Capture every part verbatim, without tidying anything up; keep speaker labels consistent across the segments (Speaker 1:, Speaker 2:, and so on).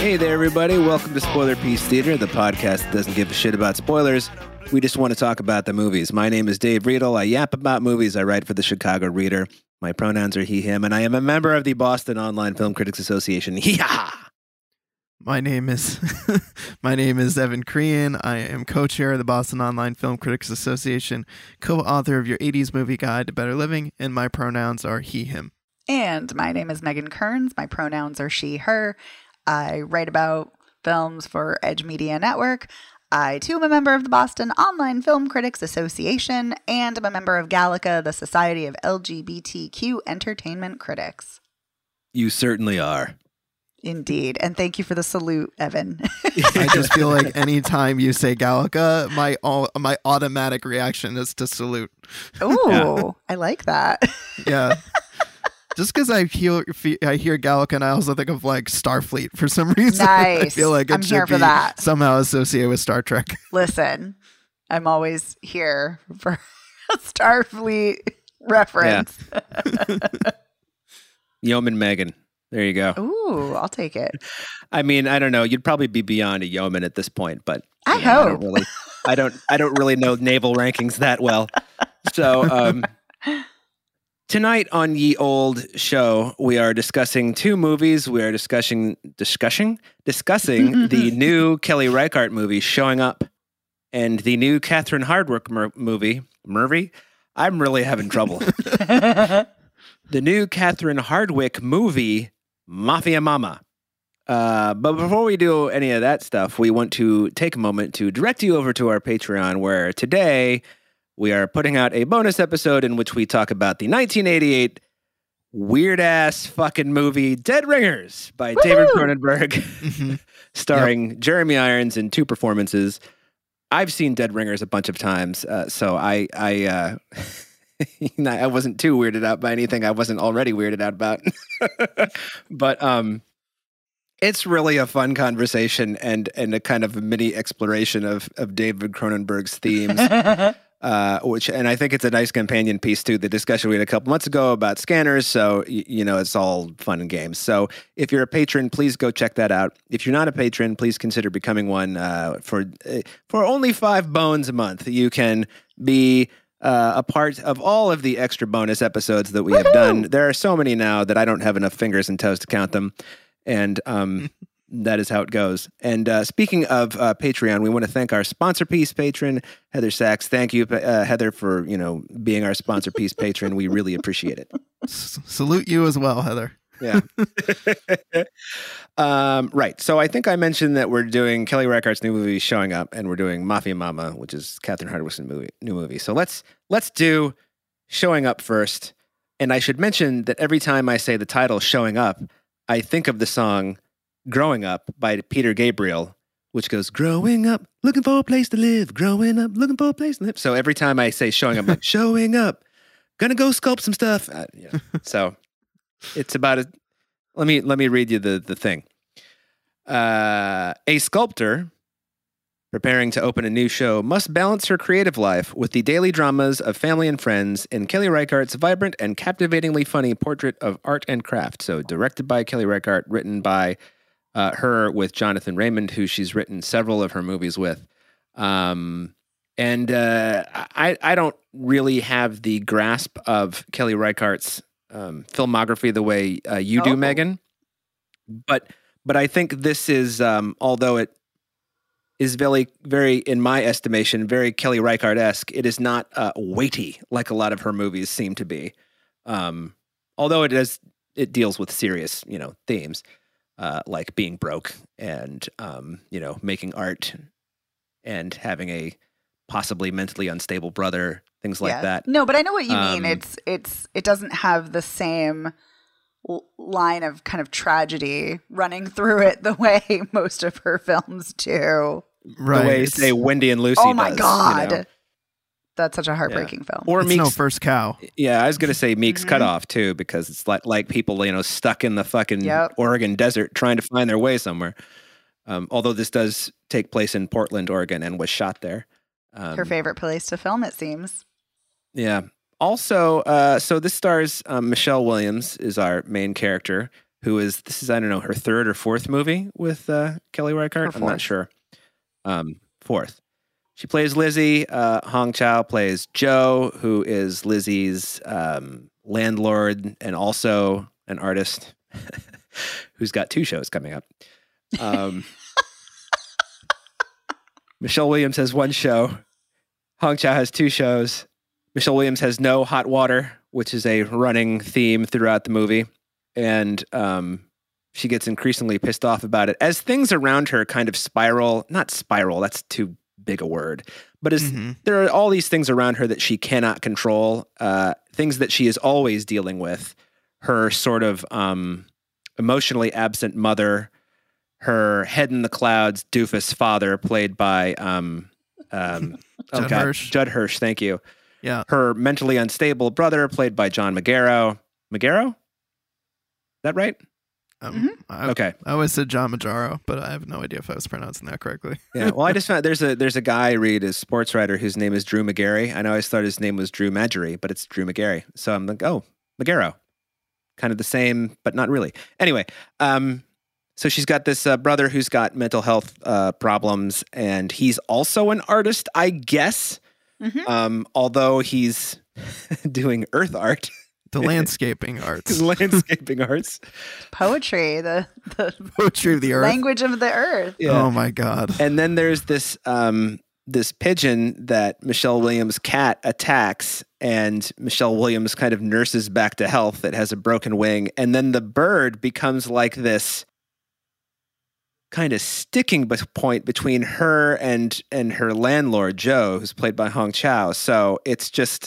Speaker 1: Hey there, everybody. Welcome to Spoiler Piece Theater, the podcast that doesn't give a shit about spoilers. We just want to talk about the movies. My name is Dave Riedel. I yap about movies. I write for the Chicago Reader. My pronouns are he, him, and I am a member of the Boston Online Film Critics Association. Hee-ha!
Speaker 2: My name is my name is Evan Crean. I am co-chair of the Boston Online Film Critics Association, co-author of your eighties movie guide to better living, and my pronouns are he, him.
Speaker 3: And my name is Megan Kearns. My pronouns are she, her. I write about films for Edge Media Network. I, too, am a member of the Boston Online Film Critics Association, and I'm a member of Gallica, the Society of L G B T Q Entertainment Critics.
Speaker 1: You certainly are.
Speaker 3: Indeed. And thank you for the salute, Evan.
Speaker 2: I just feel like anytime you say Gallica, my all, my automatic reaction is to salute.
Speaker 3: Ooh,
Speaker 1: Yeah.
Speaker 3: I like that.
Speaker 2: Yeah. Just because I hear I hear Gallica, and I also think of like Starfleet for some reason. I
Speaker 3: Nice.
Speaker 2: feel like it
Speaker 3: I'm
Speaker 2: should
Speaker 3: here for
Speaker 2: be
Speaker 3: that.
Speaker 2: somehow associated with Star Trek.
Speaker 3: Listen, I'm always here for a Starfleet reference.
Speaker 1: Yeoman Megan. There you go.
Speaker 3: Ooh, I'll take it.
Speaker 1: I mean, I don't know. You'd probably be beyond a yeoman at this point, but
Speaker 3: I
Speaker 1: you know, I
Speaker 3: hope.
Speaker 1: don't really, I don't, I don't really know naval rankings that well. So um, tonight on Ye Old Show, we are discussing two movies. We are discussing, discussing, discussing the new Kelly Reichardt movie, Showing Up, and the new Catherine Hardwicke mer- movie, Murphy. I'm really having trouble. The new Catherine Hardwicke movie, Mafia Mama. Uh, but before we do any of that stuff, we want to take a moment to direct you over to our Patreon, where today we are putting out a bonus episode in which we talk about the nineteen eighty-eight weird-ass fucking movie Dead Ringers by
Speaker 3: Woo-hoo!
Speaker 1: David Cronenberg, starring yep. Jeremy Irons in two performances. I've seen Dead Ringers a bunch of times, uh, so I... I uh, I wasn't too weirded out by anything I wasn't already weirded out about. But um, it's really a fun conversation and and a kind of a mini exploration of, of David Cronenberg's themes, uh, which and I think it's a nice companion piece to the discussion we had a couple months ago about scanners. So, y- you know, it's all fun and games. So if you're a patron, please go check that out. If you're not a patron, please consider becoming one. Uh, for uh, for only five bones a month, you can be... Uh, a part of all of the extra bonus episodes that we Woo-hoo! have done. There are so many now that I don't have enough fingers and toes to count them. And um, that is how it goes. And uh, speaking of uh, Patreon, we want to thank our sponsor piece patron, Heather Sachs. Thank you, uh, Heather, for you know being our sponsor piece patron. We really appreciate it.
Speaker 2: S- salute you as well, Heather.
Speaker 1: Yeah. um, right. So I think I mentioned that we're doing Kelly Reichardt's new movie Showing Up, and we're doing Mafia Mama, which is Catherine Hardwicke's movie, new movie. So let's let's do Showing Up first. And I should mention that every time I say the title Showing Up, I think of the song Growing Up by Peter Gabriel, which goes, growing up, looking for a place to live, growing up, looking for a place to live. So every time I say Showing Up, I'm like, showing up, gonna go sculpt some stuff. Uh, yeah. So it's about a, let me, let me read you the, the thing. Uh, a sculptor preparing to open a new show must balance her creative life with the daily dramas of family and friends in Kelly Reichardt's vibrant and captivatingly funny portrait of art and craft. So directed by Kelly Reichardt, written by uh, her with Jonathan Raymond, who she's written several of her movies with. Um, and uh, I, I don't really have the grasp of Kelly Reichardt's Um, filmography the way uh, you do,
Speaker 3: Oh.
Speaker 1: Megan, but but I think this is, um, although it is very, very, in my estimation, very Kelly Reichardt-esque, it is not uh, weighty like a lot of her movies seem to be. Um, although it is, it deals with serious, you know, themes uh, like being broke and um, you know, making art and having a possibly mentally unstable brother. Things like
Speaker 3: Yeah.
Speaker 1: that.
Speaker 3: No, but I know what you
Speaker 1: Um,
Speaker 3: mean. It's it's it doesn't have the same l- line of kind of tragedy running through it the way most of her films do.
Speaker 2: Right.
Speaker 1: The way,
Speaker 2: It's,
Speaker 1: say, Wendy and Lucy
Speaker 3: Oh my
Speaker 1: does,
Speaker 3: god.
Speaker 1: you know?
Speaker 3: That's such a heartbreaking film.
Speaker 1: Or
Speaker 2: it's
Speaker 1: Meek's,
Speaker 2: no first cow.
Speaker 1: yeah, I was going to say Meek's
Speaker 3: Mhm.
Speaker 1: Cutoff, too, because it's like, like people, you know, stuck in the fucking
Speaker 3: Yep.
Speaker 1: Oregon desert trying to find their way somewhere. Um, although this does take place in Portland, Oregon, and was shot there. Um,
Speaker 3: Her favorite place to film, it seems.
Speaker 1: Yeah. Also, uh, so this stars um, Michelle Williams is our main character, who is, this is, I don't know, her third or fourth movie with uh, Kelly Reichardt. I'm not sure. Um, fourth. She plays Lizzie. Uh, Hong Chow plays Joe, who is Lizzie's um, landlord and also an artist who's got two shows coming up. Um, Michelle Williams has one show. Hong Chow has two shows. Michelle Williams has no hot water, which is a running theme throughout the movie. And um, she gets increasingly pissed off about it as things around her kind of spiral, not spiral, that's too big a word, but as mm-hmm. there are all these things around her that she cannot control, uh, things that she is always dealing with. Her sort of um, emotionally absent mother, her head in the clouds doofus father, played by um, um, oh
Speaker 2: Judd
Speaker 1: God,
Speaker 2: Hirsch.
Speaker 1: Judd Hirsch, thank you.
Speaker 2: Yeah.
Speaker 1: Her mentally unstable brother, played by John Magaro. Magaro? Is that right?
Speaker 2: Um,
Speaker 3: mm-hmm.
Speaker 2: I,
Speaker 1: okay.
Speaker 2: I always said John Magaro, but I have no idea if I was pronouncing that correctly.
Speaker 1: Yeah. Well, I just found there's a there's a guy I read, a sports writer, whose name is Drew McGarry. I know I always thought his name was Drew Magary, but it's Drew McGarry. So I'm like, oh, Magaro. Kind of the same, but not really. Anyway, um, so she's got this uh, brother who's got mental health uh, problems, and he's also an artist, I guess.
Speaker 3: Mm-hmm.
Speaker 1: Um, although he's doing earth art.
Speaker 2: The landscaping arts.
Speaker 1: landscaping arts.
Speaker 3: Poetry, the, the
Speaker 2: Poetry of the earth.
Speaker 3: language of the earth.
Speaker 2: Yeah. Oh my God.
Speaker 1: And then there's this um, this pigeon that Michelle Williams' cat attacks, and Michelle Williams kind of nurses back to health. It has a broken wing. And then the bird becomes like this kind of sticking point between her and and her landlord, Joe, who's played by Hong Chow. So it's just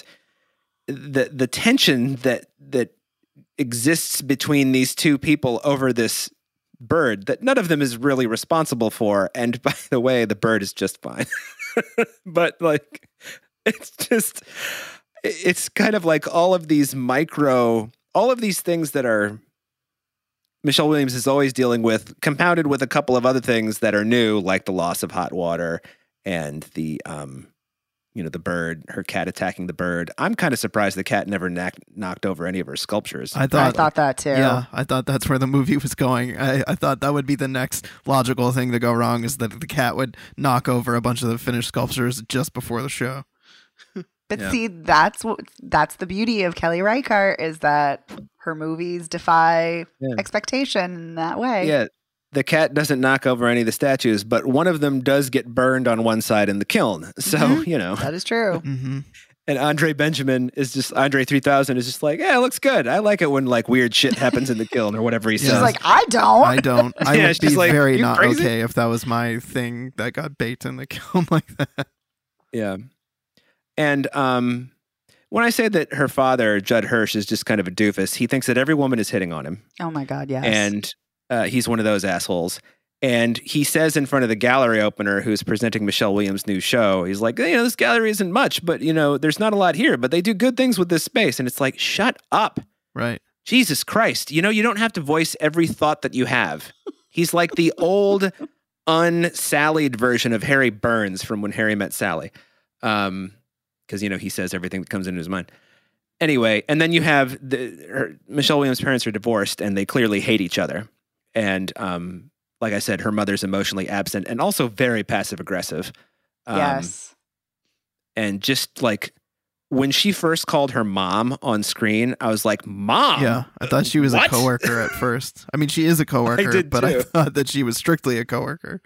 Speaker 1: the the tension that that exists between these two people over this bird that none of them is really responsible for. And by the way, the bird is just fine. But like, it's just, it's kind of like all of these micro, all of these things that are Michelle Williams is always dealing with, compounded with a couple of other things that are new, like the loss of hot water and the, um, you know, the bird, her cat attacking the bird. I'm kind of surprised the cat never knack- knocked over any of her sculptures.
Speaker 2: I thought,
Speaker 3: I thought that too.
Speaker 2: Yeah, I thought that's where the movie was going. I, I thought that would be the next logical thing to go wrong, is that the cat would knock over a bunch of the finished sculptures just before the show.
Speaker 3: But
Speaker 1: Yeah.
Speaker 3: see, that's what that's the beauty of Kelly Reichardt, is that her movies defy
Speaker 1: Yeah.
Speaker 3: expectation in that way.
Speaker 1: Yeah. The cat doesn't knock over any of the statues, but one of them does get burned on one side in the kiln. So,
Speaker 3: Mhm.
Speaker 1: you know.
Speaker 3: That is true.
Speaker 2: Mm-hmm.
Speaker 1: And Andre Benjamin is just, Andre three thousand is just like, yeah, it looks good. I like it when like weird shit happens in the kiln or whatever he
Speaker 2: Yeah.
Speaker 3: says.
Speaker 1: says.
Speaker 3: Like, I don't.
Speaker 2: I don't. I
Speaker 1: Yeah,
Speaker 2: would
Speaker 1: she's
Speaker 2: be
Speaker 1: like,
Speaker 2: very
Speaker 1: "You
Speaker 2: not
Speaker 1: crazy?"
Speaker 2: okay if that was my thing that got baked in the kiln like that.
Speaker 1: Yeah. And um, when I say that her father, Judd Hirsch, is just kind of a doofus, he thinks that every woman is hitting on him.
Speaker 3: Oh my God, yes.
Speaker 1: And uh, he's one of those assholes. And he says in front of the gallery opener who's presenting Michelle Williams' new show, he's like, you know, this gallery isn't much, but, you know, there's not a lot here, but they do good things with this space. And it's like, shut up.
Speaker 2: Right.
Speaker 1: Jesus Christ. You know, you don't have to voice every thought that you have. He's like the old, unsallied version of Harry Burns from When Harry Met Sally. Um, because, you know, he says everything that comes into his mind. Anyway, and then you have the, her, Michelle Williams' parents are divorced, and they clearly hate each other. And, um, like I said, her mother's emotionally absent and also very passive aggressive. Um,
Speaker 3: yes.
Speaker 1: And just like when she first called her mom on screen, I was like, Mom.
Speaker 2: Yeah, I thought she was
Speaker 1: What?
Speaker 2: a coworker at first. I mean, she is a coworker,
Speaker 1: did
Speaker 2: but
Speaker 1: too.
Speaker 2: I thought that she was strictly a coworker.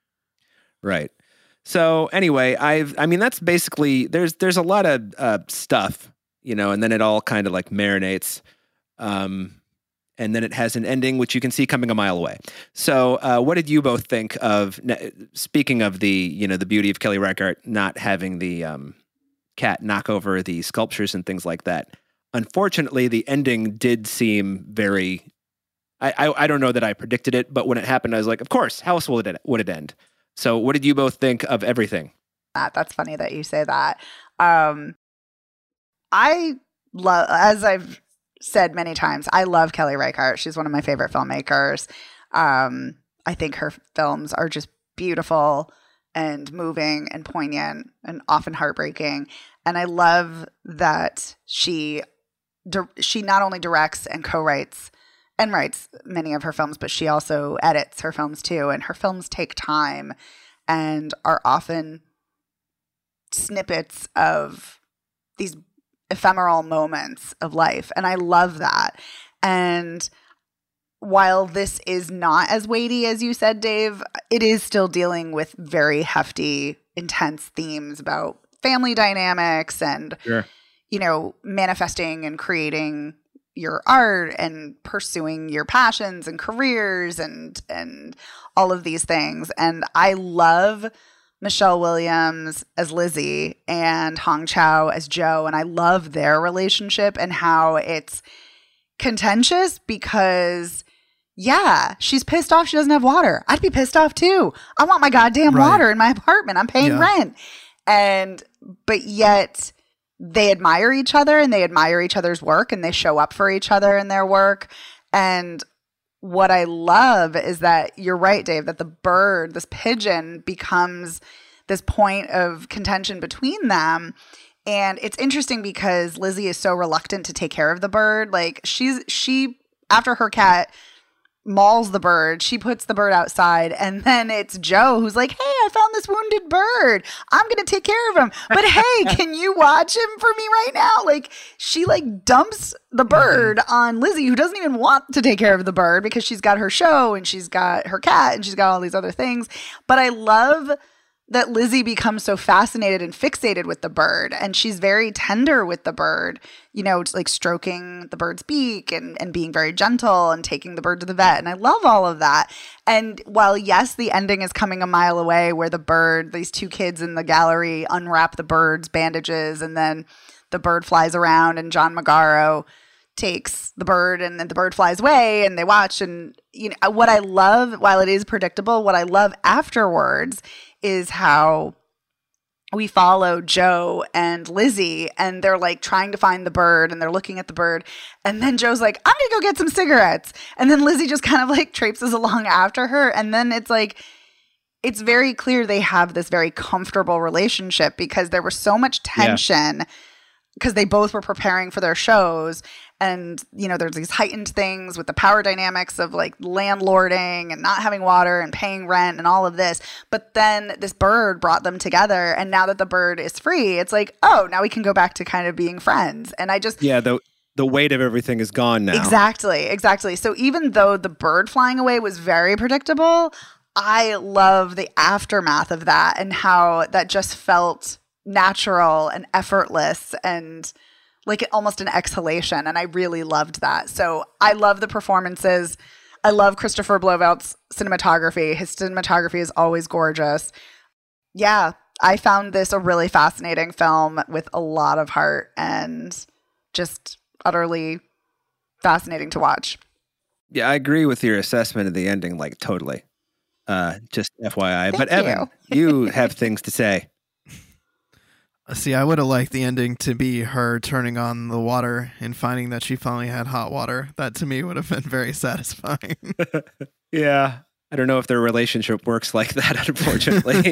Speaker 1: Right. So anyway, I've, I mean, that's basically, there's, there's a lot of uh, stuff, you know, and then it all kind of like marinates. Um, and then it has an ending, which you can see coming a mile away. So uh, what did you both think of, speaking of the, you know, the beauty of Kelly Reichardt not having the um, cat knock over the sculptures and things like that? Unfortunately, the ending did seem very, I, I, I don't know that I predicted it, but when it happened, I was like, of course, how else would it, would it end? So what did you both think of everything?
Speaker 3: That that's funny that you say that. Um, I love, as I've said many times, I love Kelly Reichardt. She's one of my favorite filmmakers. Um, I think her films are just beautiful and moving and poignant and often heartbreaking. And I love that she di- she not only directs and co-writes and writes many of her films, but she also edits her films too. And her films take time and are often snippets of these ephemeral moments of life. And I love that. And while this is not as weighty as you said, Dave, it is still dealing with very hefty, intense themes about family dynamics and,
Speaker 1: Sure.
Speaker 3: you know, manifesting and creating your art and pursuing your passions and careers and and all of these things. And I love Michelle Williams as Lizzie and Hong Chow as Joe. And I love their relationship and how it's contentious because, yeah, she's pissed off she doesn't have water. I'd be pissed off too. I want my goddamn
Speaker 2: Right.
Speaker 3: water in my apartment. I'm paying
Speaker 2: Yeah.
Speaker 3: rent. And, but yet they admire each other and they admire each other's work and they show up for each other in their work. And what I love is that you're right, Dave, that the bird, this pigeon, becomes this point of contention between them. And it's interesting because Lizzie is so reluctant to take care of the bird. Like she's, she, after her cat mauls the bird, she puts the bird outside, and then it's Joe who's like, hey, I found this wounded bird. I'm going to take care of him. But hey, can you watch him for me right now? Like she like dumps the bird on Lizzie, who doesn't even want to take care of the bird because she's got her show and she's got her cat and she's got all these other things. But I love that Lizzie becomes so fascinated and fixated with the bird, and she's very tender with the bird, you know, like stroking the bird's beak and, and being very gentle and taking the bird to the vet. And I love all of that. And while, yes, the ending is coming a mile away where the bird, these two kids in the gallery unwrap the bird's bandages and then the bird flies around and John Magaro takes the bird and then the bird flies away and they watch. And you know what I love, while it is predictable, what I love afterwards is how we follow Joe and Lizzie and they're like trying to find the bird and they're looking at the bird. And then Joe's like, I'm going to go get some cigarettes. And then Lizzie just kind of like traipses along after her. And then it's like, it's very clear they have this very comfortable relationship because there was so much tension because they both were preparing for their shows. And, you know, there's these heightened things with the power dynamics of like landlording and not having water and paying rent and all of this. But then this bird brought them together. And now that the bird is free, it's like, oh, now we can go back to kind of being friends. And I just,
Speaker 1: Yeah, the the weight of everything is gone now.
Speaker 3: Exactly, exactly. So even though the bird flying away was very predictable, I love the aftermath of that and how that just felt natural and effortless and like almost an exhalation. And I really loved that. So I love the performances. I love Christopher Blovelt's cinematography. His cinematography is always gorgeous. Yeah, I found this a really fascinating film with a lot of heart and just utterly fascinating to watch.
Speaker 1: Yeah, I agree with your assessment of the ending, like totally. Uh, just F Y I.
Speaker 3: Thank
Speaker 1: But Evan, you have things to say.
Speaker 2: See, I would have liked the ending to be her turning on the water and finding that she finally had hot water. That to me would have been very satisfying.
Speaker 1: Yeah. I don't know if their relationship works like that, unfortunately.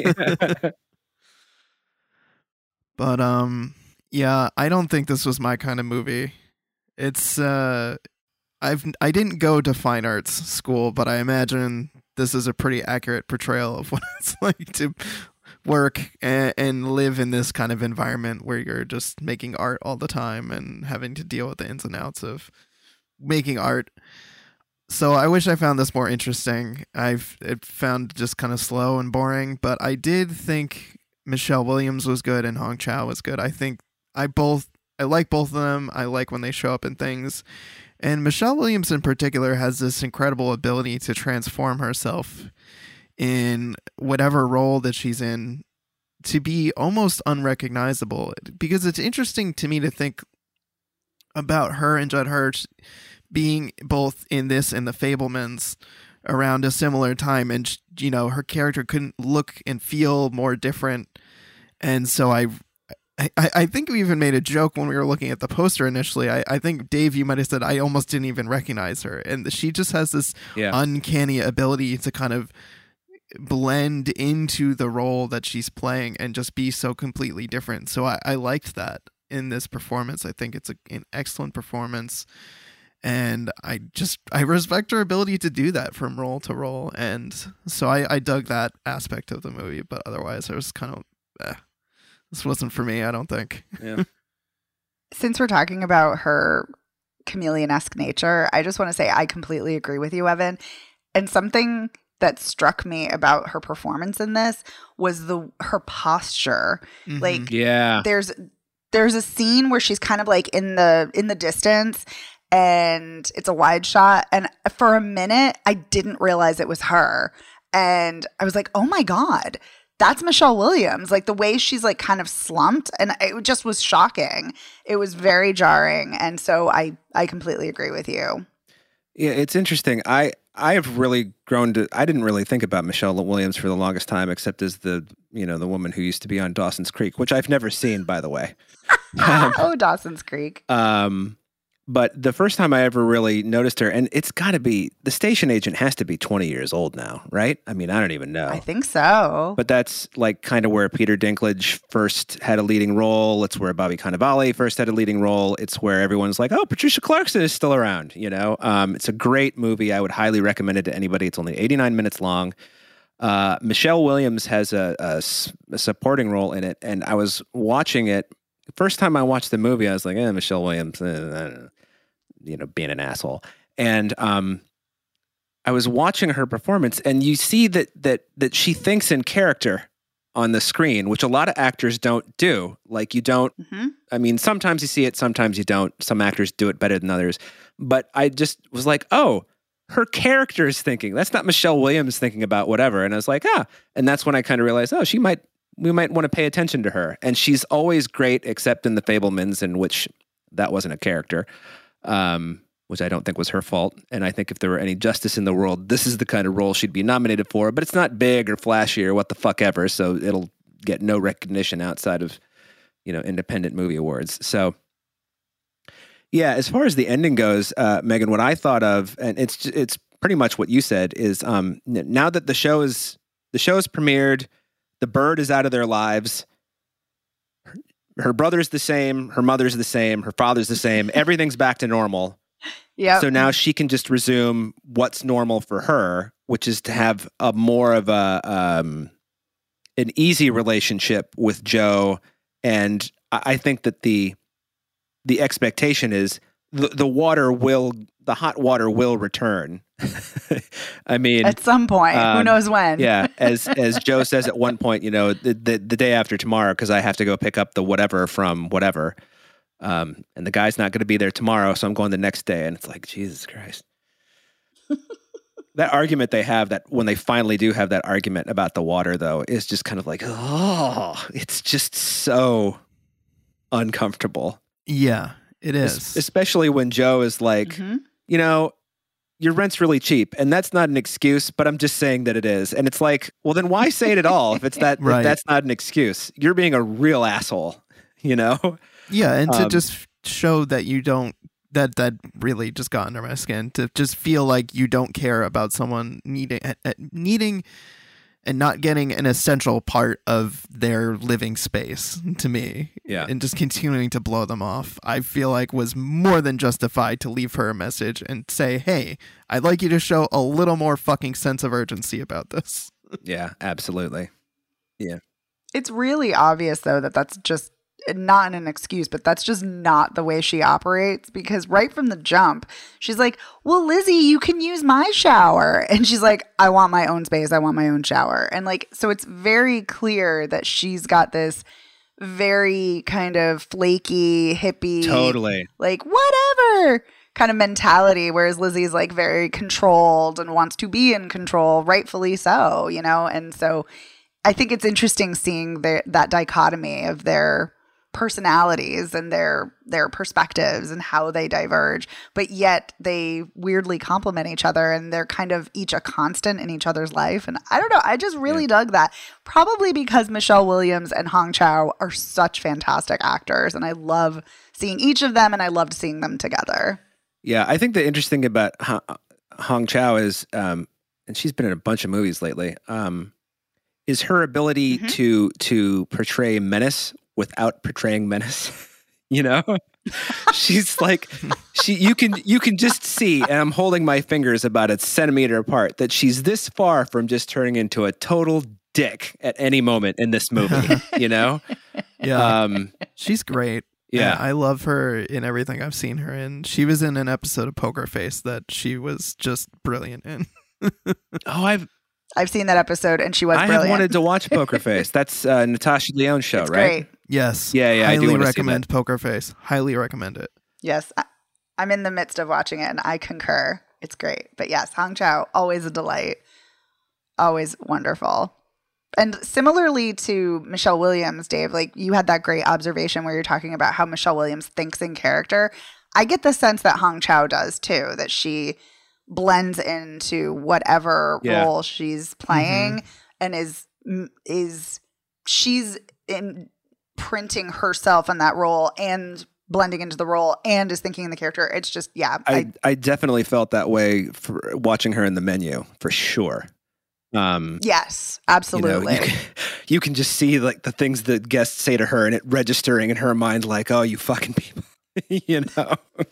Speaker 2: But um yeah, I don't think this was my kind of movie. It's uh I've I didn't go to fine arts school, but I imagine this is a pretty accurate portrayal of what it's like to work and, and live in this kind of environment where you're just making art all the time and having to deal with the ins and outs of making art. So I wish I found this more interesting. I've it found just kind of slow and boring, but I did think Michelle Williams was good and Hong Chow was good. I think I both I like both of them. I like when they show up in things. And Michelle Williams in particular has this incredible ability to transform herself in whatever role that she's in to be almost unrecognizable. Because it's interesting to me to think about her and Judd Hirsch being both in this and The Fabelmans around a similar time. And, you know, her character couldn't look and feel more different. And so I I, I think we even made a joke when we were looking at the poster initially. I, I think, Dave, you might have said, I almost didn't even recognize her. And she just has this
Speaker 1: Yeah.
Speaker 2: uncanny ability to kind of blend into the role that she's playing and just be so completely different. So I, I liked that in this performance. I think it's a, an excellent performance. And I just, I respect her ability to do that from role to role. And so I, I dug that aspect of the movie, but otherwise I was kind of, eh, this wasn't for me, I don't think.
Speaker 1: Yeah.
Speaker 3: Since we're talking about her chameleon-esque nature, I just want to say I completely agree with you, Evan. And something that struck me about her performance in this was the her posture.
Speaker 2: Mm-hmm.
Speaker 3: Like,
Speaker 1: Yeah.
Speaker 3: there's there's a scene where she's kind of like in the in the distance, and it's a wide shot, and for a minute I didn't realize it was her, and I was like, oh my god, that's Michelle Williams. Like, the way she's like kind of slumped, and it just was shocking. It was very jarring, and so I I completely agree with you.
Speaker 1: Yeah, it's interesting. I I have really grown to. I didn't really think about Michelle Williams for the longest time, except as the you know the woman who used to be on Dawson's Creek, which I've never seen, by the way. um,
Speaker 3: Oh, Dawson's Creek.
Speaker 1: um, but the first time I ever really noticed her, and it's got to be the station agent has to be twenty years old now, right? I mean, I don't even know.
Speaker 3: I think so.
Speaker 1: But that's like kind of where Peter Dinklage first had a leading role. It's where Bobby Cannavale first had a leading role. It's where everyone's like, oh, Patricia Clarkson is still around, you know? Um, it's a great movie. I would highly recommend it to anybody. It's only eighty-nine minutes long. Uh, Michelle Williams has a, a, a supporting role in it. And I was watching it. First time I watched the movie, I was like, eh, Michelle Williams, eh, I don't know, you know, being an asshole. And, um, I was watching her performance, and you see that that that she thinks in character on the screen, which a lot of actors don't do. Like, you don't,
Speaker 3: Mm-hmm.
Speaker 1: I mean, sometimes you see it, sometimes you don't. Some actors do it better than others. But I just was like, oh, her character is thinking. That's not Michelle Williams thinking about whatever. And I was like, ah. And that's when I kind of realized, oh, she might, we might want to pay attention to her. And she's always great, except in The Fabelmans, in which that wasn't a character. Um, which I don't think was her fault. And I think if there were any justice in the world, this is the kind of role she'd be nominated for, but it's not big or flashy or what the fuck ever, so it'll get no recognition outside of, you know, independent movie awards. So, yeah, as far as the ending goes, uh, Megan, what I thought of, and it's it's pretty much what you said, is um, now that the show is, the show is premiered, the bird is out of their lives, her, her brother's the same, her mother's the same, her father's the same, everything's back to normal.
Speaker 3: Yeah.
Speaker 1: So now she can just resume what's normal for her, which is to have a more of a um, an easy relationship with Joe. And I I think that the the expectation is the, the water will, the hot water will return. I mean,
Speaker 3: At some point, who
Speaker 1: um,
Speaker 3: knows when?
Speaker 1: yeah, as as Joe says at one point, you know, the the, the day after tomorrow, because I have to go pick up the whatever from whatever. Um, and the guy's not going to be there tomorrow, so I'm going the next day. And it's like, Jesus Christ. That argument they have, that when they finally do have that argument about the water, though, is just kind of like, oh, it's just so uncomfortable.
Speaker 2: Yeah, it is.
Speaker 1: Es- especially when Joe is like,
Speaker 3: Mhm.
Speaker 1: you know, your rent's really cheap, and that's not an excuse, but I'm just saying that it is. And it's like, well, then why say it at all if it's that
Speaker 2: Right.
Speaker 1: if that's not an excuse? You're being a real asshole, you know?
Speaker 2: Yeah, and to
Speaker 1: Um,
Speaker 2: just show that you don't, that that really just got under my skin, to just feel like you don't care about someone needing uh, uh, needing and not getting an essential part of their living space, to me.
Speaker 1: Yeah.
Speaker 2: And just continuing to blow them off, I feel like was more than justified to leave her a message and say, hey, I'd like you to show a little more fucking sense of urgency about this.
Speaker 1: Yeah, absolutely.
Speaker 3: It's really obvious, though, that that's just not an excuse, but that's just not the way she operates, because right from the jump, she's like, well, Lizzie, you can use my shower. And she's like, I want my own space. I want my own shower. And like, so it's very clear that she's got this very kind of flaky, hippie,
Speaker 1: Totally.
Speaker 3: like, whatever kind of mentality, whereas Lizzie's like very controlled and wants to be in control, rightfully so, you know? And so I think it's interesting seeing their, that dichotomy of their personalities and their their perspectives and how they diverge, but yet they weirdly complement each other, and they're kind of each a constant in each other's life. And I don't know, I just really
Speaker 1: Yeah.
Speaker 3: dug that, probably because Michelle Williams and Hong Chow are such fantastic actors, and I love seeing each of them, and I loved seeing them together.
Speaker 1: Yeah, I think the interesting about Ha- Hong Chow is, um, and she's been in a bunch of movies lately, um, is her ability
Speaker 3: Mhm.
Speaker 1: to to portray menace without portraying menace. You know, she's like, she. You can you can just see, and I'm holding my fingers about a centimeter apart, that she's this far from just turning into a total dick at any moment in this movie. You know,
Speaker 2: Yeah.
Speaker 1: um,
Speaker 2: She's great.
Speaker 1: Yeah.
Speaker 2: And I love her in everything I've seen her in. She was in an episode of Poker Face that she was just brilliant in.
Speaker 1: oh, I've
Speaker 3: I've seen that episode, and she was
Speaker 1: I
Speaker 3: brilliant.
Speaker 1: have wanted to watch Poker Face. That's uh, Natasha Lyonne's show,
Speaker 3: It's
Speaker 1: right?
Speaker 3: great.
Speaker 2: Yes.
Speaker 1: Yeah, yeah, I do
Speaker 2: Highly
Speaker 1: wanna see
Speaker 2: recommend Poker Face. Highly recommend it.
Speaker 3: Yes, I, I'm in the midst of watching it, and I concur. It's great. But yes, Hong Chow, always a delight. Always wonderful. And similarly to Michelle Williams, Dave, like you had that great observation where you're talking about how Michelle Williams thinks in character. I get the sense that Hong Chow does too, that she blends into whatever
Speaker 1: Yeah.
Speaker 3: role she's playing and is is she's imprinting herself on that role and blending into the role and is thinking in the character. It's just, yeah.
Speaker 1: I,
Speaker 3: I,
Speaker 1: I definitely felt that way for watching her in The Menu, for sure. Um,
Speaker 3: yes,
Speaker 1: you know,
Speaker 3: absolutely.
Speaker 1: you, can, you can just see like the things that guests say to her and it registering in her mind like, oh, you fucking people, you know?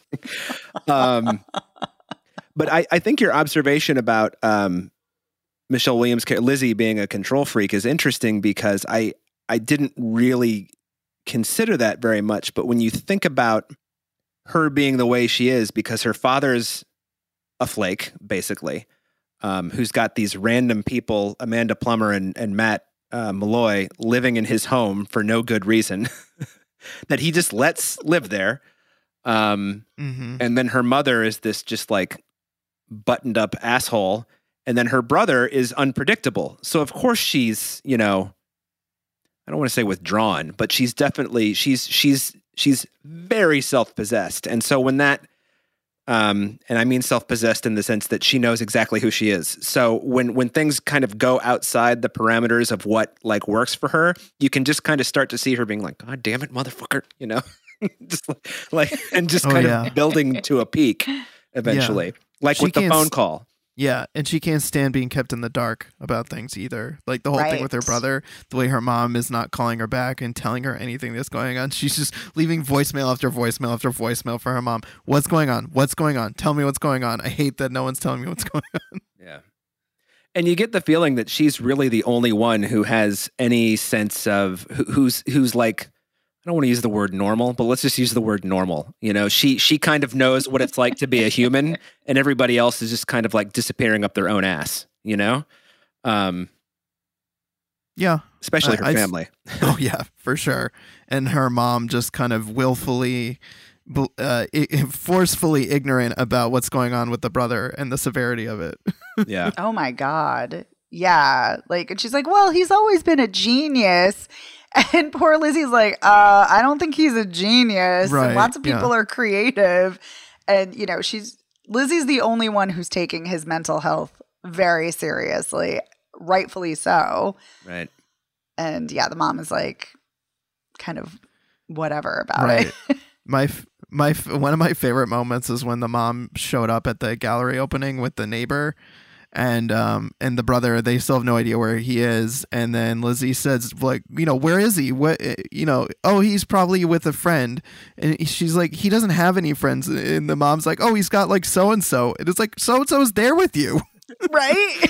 Speaker 1: um, but I, I think your observation about um, Michelle Williams, Lizzie being a control freak is interesting because I, I didn't really consider that very much. But when you think about her being the way she is, because her father's a flake, basically, um, who's got these random people, Amanda Plummer and, and Matt uh, Malloy, living in his home for no good reason, that he just lets live there. Um,
Speaker 2: Mm-hmm.
Speaker 1: and then her mother is this just like buttoned up asshole. And then her brother is unpredictable. So of course she's, you know, I don't want to say withdrawn, but she's definitely, she's, she's, she's very self-possessed. And so when that, um, and I mean self-possessed in the sense that she knows exactly who she is. So when, when things kind of go outside the parameters of what like works for her, you can just kind of start to see her being like, God damn it, motherfucker, you know, just like, like, and just
Speaker 2: Oh,
Speaker 1: kind
Speaker 2: yeah.
Speaker 1: of building to a peak eventually, like
Speaker 2: She
Speaker 1: with the
Speaker 2: can't
Speaker 1: phone
Speaker 2: s-
Speaker 1: call.
Speaker 2: Yeah, and she can't stand being kept in the dark about things either. Like the whole thing with her
Speaker 3: Right.
Speaker 2: brother, the way her mom is not calling her back and telling her anything that's going on. She's just leaving voicemail after voicemail after voicemail for her mom. What's going on? What's going on? Tell me what's going on. I hate that no one's telling me what's going on.
Speaker 1: Yeah. And you get the feeling that she's really the only one who has any sense of who- who's who's like, I don't want to use the word normal, but let's just use the word normal. You know, she she kind of knows what it's like to be a human, and everybody else is just kind of like disappearing up their own ass, you know? Um,
Speaker 2: Yeah.
Speaker 1: especially
Speaker 2: I-
Speaker 1: her
Speaker 2: I s-
Speaker 1: family.
Speaker 2: Oh yeah, for sure. And her mom just kind of willfully, bu- uh, i- i- forcefully ignorant about what's going on with the brother and the severity of it.
Speaker 1: Yeah.
Speaker 3: Oh my God. Yeah. Like, and she's like, well, he's always been a genius. And poor Lizzie's like, uh, I don't think he's a genius.
Speaker 2: Right,
Speaker 3: And lots of
Speaker 2: yeah.
Speaker 3: people are creative. And, you know, she's, Lizzie's the only one who's taking his mental health very seriously, rightfully so.
Speaker 1: Right.
Speaker 3: And yeah, the mom is like, kind of whatever about
Speaker 2: Right.
Speaker 3: it.
Speaker 2: my f- my f- one of my favorite moments is when the mom showed up at the gallery opening with the neighbor and um and the brother. They still have no idea where he is, and then Lizzie says like, you know, where is he? What, you know? Oh, he's probably with a friend. And she's like, he doesn't have any friends. And the mom's like, oh, he's got like so and so. And it's like, so and so is there with you.
Speaker 3: Right?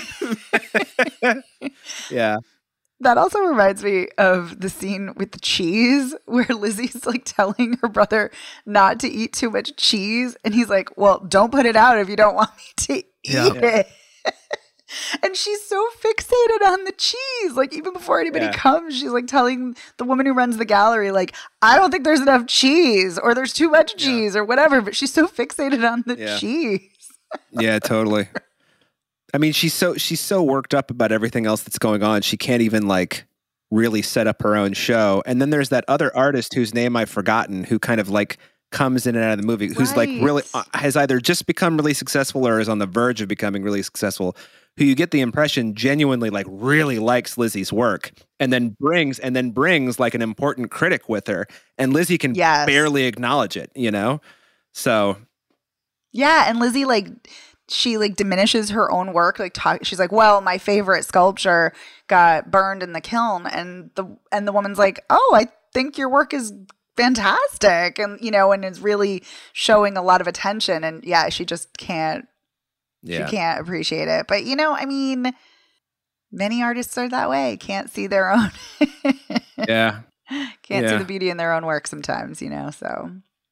Speaker 1: Yeah.
Speaker 3: That also reminds me of the scene with the cheese where Lizzie's like telling her brother not to eat too much cheese. And he's like, well, don't put it out if you don't want me to eat
Speaker 2: Yeah.
Speaker 3: it. And she's so fixated on the cheese. Like, even before anybody
Speaker 1: Yeah.
Speaker 3: comes, she's like telling the woman who runs the gallery, like, I don't think there's enough cheese or there's too much cheese or whatever. But she's so fixated on the
Speaker 1: Yeah.
Speaker 3: cheese.
Speaker 1: Yeah, totally. I mean, she's so she's so worked up about everything else that's going on. She can't even like really set up her own show. And then there's that other artist whose name I've forgotten, who kind of like comes in and out of the movie, who's like really
Speaker 3: Right.
Speaker 1: uh, has either just become really successful or is on the verge of becoming really successful. Who you get the impression genuinely like really likes Lizzie's work, and then brings and then brings like an important critic with her, and Lizzie can
Speaker 3: Yes.
Speaker 1: barely acknowledge it. You know, so
Speaker 3: Yeah, and Lizzie like she like diminishes her own work. Like talk, she's like, "Well, my favorite sculpture got burned in the kiln," and the and the woman's like, "Oh, I think your work is fantastic, and you know, and is really showing a lot of attention. And yeah, she just can't.
Speaker 1: Yeah.
Speaker 3: She can't appreciate it. But you know, I mean, many artists are that way. Can't see their own.
Speaker 1: Yeah.
Speaker 3: Can't
Speaker 1: Yeah.
Speaker 3: see the beauty in their own work sometimes. You know, so.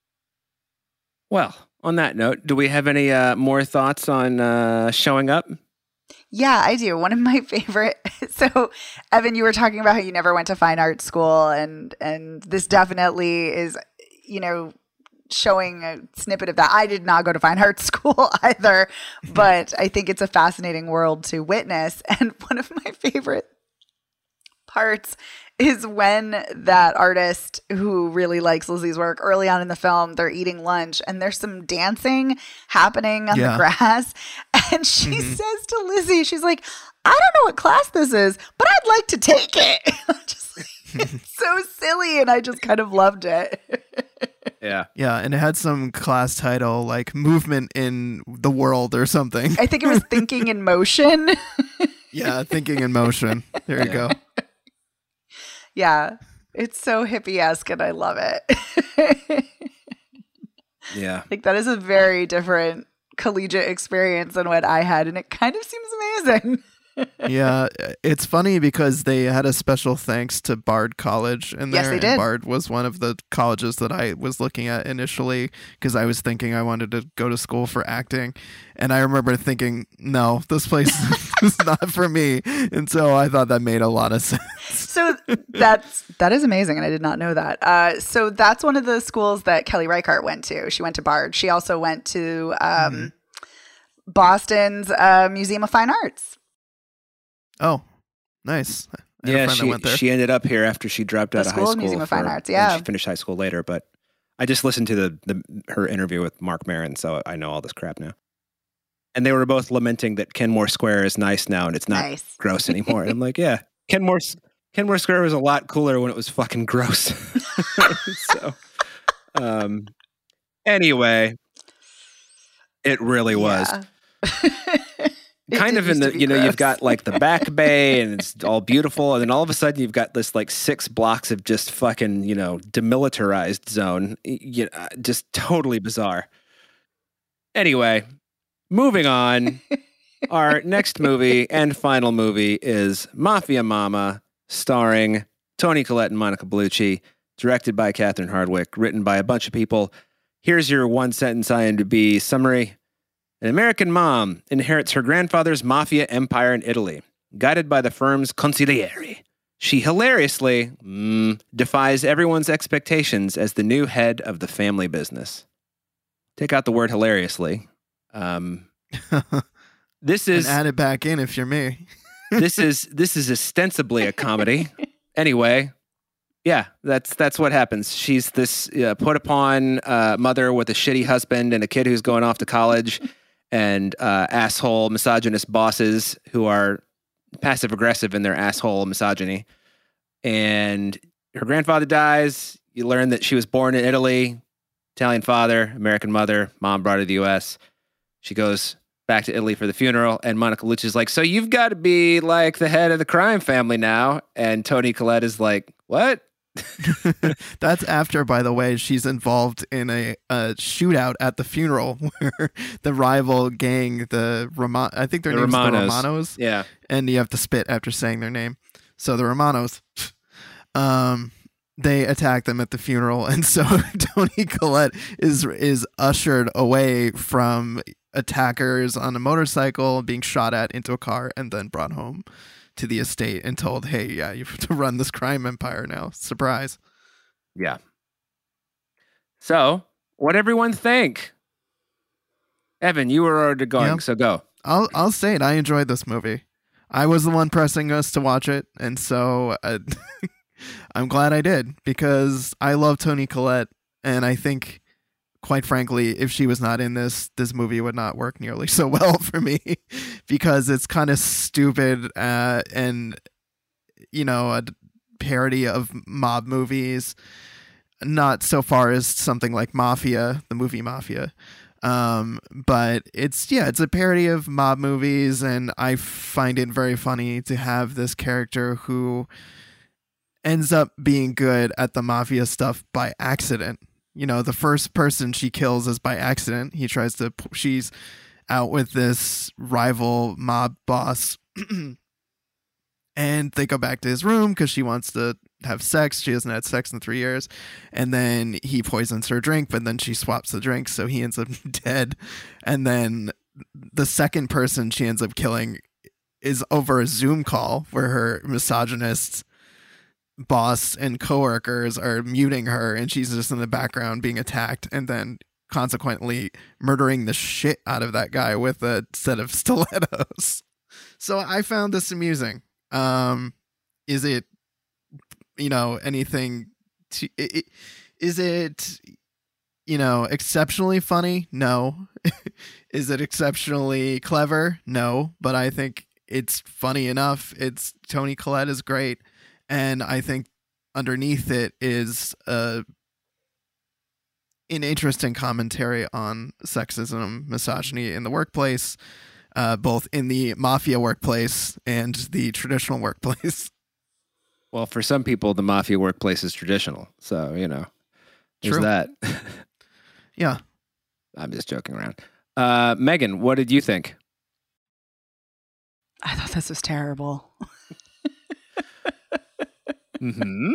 Speaker 1: Well, on that note, do we have any uh, more thoughts on uh, Showing Up?
Speaker 3: Yeah, I do. One of my favorite. So, Evan, you were talking about how you never went to fine art school, and and this definitely is, you know, showing a snippet of that. I did not go to fine art school either, but I think it's a fascinating world to witness. And one of my favorite parts is when that artist who really likes Lizzie's work early on in the film, they're eating lunch and there's some dancing happening on
Speaker 2: Yeah.
Speaker 3: the grass. And she
Speaker 2: Mhm.
Speaker 3: says to Lizzie, she's like, I don't know what class this is, but I'd like to take it. I'm just like, it's so silly. And I just kind of loved it.
Speaker 1: Yeah.
Speaker 2: Yeah, and it had some class title like Movement in the World or something.
Speaker 3: I think it was Thinking in Motion.
Speaker 2: Yeah, Thinking in Motion. There you
Speaker 1: Yeah.
Speaker 2: go.
Speaker 3: Yeah. It's so hippie-esque and I love it.
Speaker 1: Yeah.
Speaker 3: Like that is a very different collegiate experience than what I had, and it kind of seems amazing.
Speaker 2: Yeah, it's funny because they had a special thanks to Bard College in there.
Speaker 3: Yes, they
Speaker 2: and
Speaker 3: did.
Speaker 2: Bard was one of the colleges that I was looking at initially because I was thinking I wanted to go to school for acting. And I remember thinking, no, this place is not for me. And so I thought that made a lot of sense.
Speaker 3: So that's that is amazing, and I did not know that. Uh, so that's one of the schools that Kelly Reichardt went to. She went to Bard. She also went to um,
Speaker 2: Mhm.
Speaker 3: Boston's uh, Museum of Fine Arts.
Speaker 2: Oh, nice. I had a
Speaker 1: Yeah,
Speaker 2: friend that
Speaker 1: she,
Speaker 2: went there.
Speaker 1: she ended up here after she dropped
Speaker 3: The
Speaker 1: out of high
Speaker 3: School of
Speaker 1: school.
Speaker 3: Museum of
Speaker 1: for-
Speaker 3: Fine Arts,
Speaker 1: and
Speaker 3: yeah.
Speaker 1: she finished high school later, but I just listened to the, the her interview with Mark Maron, so I know all this crap now. And they were both lamenting that Kenmore Square is nice now and it's not
Speaker 3: Nice.
Speaker 1: gross anymore. And I'm like, yeah, Kenmore Kenmore Square was a lot cooler when it was fucking gross. So, um, anyway, it really was.
Speaker 3: Yeah. It
Speaker 1: Kind
Speaker 3: did
Speaker 1: of in
Speaker 3: used to
Speaker 1: the,
Speaker 3: be
Speaker 1: you know, you've
Speaker 3: gross.
Speaker 1: got like the back bay and it's all beautiful. And then all of a sudden you've got this like six blocks of just fucking, you know, demilitarized zone. Y- You know, just totally bizarre. Anyway, moving on. Our next movie and final movie is Mafia Mama, starring Toni Collette and Monica Bellucci, directed by Catherine Hardwicke, written by a bunch of people. Here's your one sentence I M D B summary. An American mom inherits her grandfather's mafia empire in Italy. Guided by the firm's consigliere, she hilariously mm, defies everyone's expectations as the new head of the family business. Take out the word hilariously. Um, this
Speaker 2: And
Speaker 1: is
Speaker 2: add it back in if you're me.
Speaker 1: this is this is ostensibly a comedy. Anyway, yeah, that's that's what happens. She's this uh, put upon uh, mother with a shitty husband and a kid who's going off to college, and uh, asshole misogynist bosses who are passive aggressive in their asshole misogyny. And her grandfather dies. You learn that she was born in Italy, Italian father, American mother. Mom brought her to the U S. She goes back to Italy for the funeral, and Monica Bellucci's like, so you've got to be like the head of the crime family now. And Toni Collette is like, what?
Speaker 2: That's after, by the way, she's involved in a, a shootout at the funeral where the rival gang, the Roma- I think their
Speaker 1: The
Speaker 2: name's
Speaker 1: Romanos.
Speaker 2: the Romanos,
Speaker 1: Yeah.
Speaker 2: and you have to spit after saying their name. So the Romanos, um, they attack them at the funeral, and so Toni Collette is is ushered away from attackers on a motorcycle, being shot at into a car, and then brought home to the estate and told, hey, yeah, you have to run this crime empire now. Surprise.
Speaker 1: Yeah. So, what everyone think? Evan, you were already going,
Speaker 2: Yeah.
Speaker 1: so go.
Speaker 2: I'll I'll say it. I enjoyed this movie. I was the one pressing us to watch it, and so uh, I'm glad I did because I love Toni Collette, and I think, quite frankly, if she was not in this, this movie would not work nearly so well for me because it's kind of stupid uh, and you know a parody of mob movies. Not so far as something like Mafia, the movie Mafia. Um, but it's, yeah, it's a parody of mob movies, and I find it very funny to have this character who ends up being good at the mafia stuff by accident. You know, the first person she kills is by accident. He tries to, she's out with this rival mob boss and they go back to his room because she wants to have sex. She hasn't had sex in three years. And then he poisons her drink, but then she swaps the drink. So he ends up dead. And then the second person she ends up killing is over a Zoom call where her misogynist boss and coworkers are muting her and she's just in the background being attacked and then consequently murdering the shit out of that guy with a set of stilettos. So I found this amusing. Um, is it, you know, anything to, it, is it, you know, exceptionally funny? No. Is it exceptionally clever? No, but I think it's funny enough. It's Toni Collette is great. And I think underneath it is uh, an interesting commentary on sexism, misogyny in the workplace, uh, both in the mafia workplace and the traditional workplace.
Speaker 1: Well, for some people, the mafia workplace is traditional. So, you know, there's
Speaker 2: True.
Speaker 1: that.
Speaker 2: Yeah.
Speaker 1: I'm just joking around. Uh, Megan, what did you think?
Speaker 3: I thought this was terrible.
Speaker 1: Mm-hmm.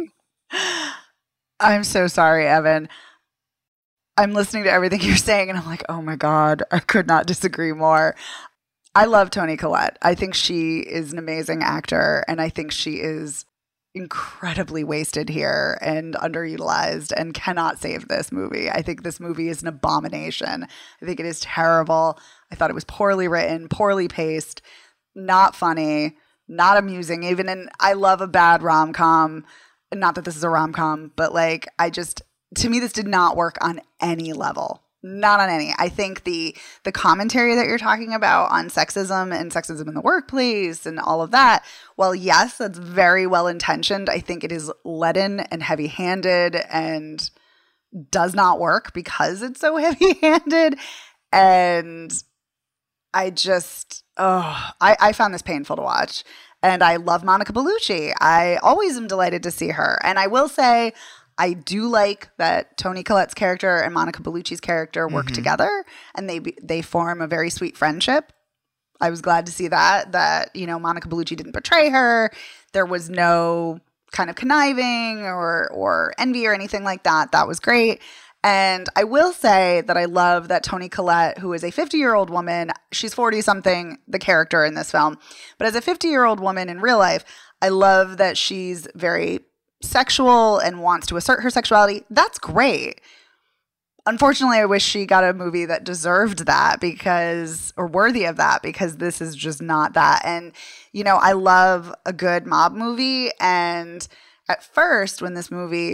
Speaker 3: I'm so sorry, Evan. I'm listening to everything you're saying and I'm like, oh my God, I could not disagree more. I love Toni Collette. I think she is an amazing actor and I think she is incredibly wasted here and underutilized and cannot save this movie. I think this movie is an abomination. I think it is terrible. I thought it was poorly written, poorly paced, not funny, not amusing. Even in, I love a bad rom-com. Not that this is a rom-com, but like, I just, to me, this did not work on any level. Not on any. I think the the commentary that you're talking about on sexism and sexism in the workplace and all of that, well, yes, that's very well intentioned. I think it is leaden and heavy-handed and does not work because it's so heavy-handed. And I just, oh, I, I found this painful to watch. And I love Monica Bellucci. I always am delighted to see her. And I will say, I do like that Toni Collette's character and Monica Bellucci's character work mm-hmm. together, and they they form a very sweet friendship. I was glad to see that, that, you know, Monica Bellucci didn't betray her. There was no kind of conniving or or envy or anything like that. That was great. And I will say that I love that Toni Collette, who is a fifty-year-old woman, she's forty-something, the character in this film. But as a fifty-year-old woman in real life, I love that she's very sexual and wants to assert her sexuality. That's great. Unfortunately, I wish she got a movie that deserved that because, or worthy of that, because this is just not that. And, you know, I love a good mob movie. And at first, when this movie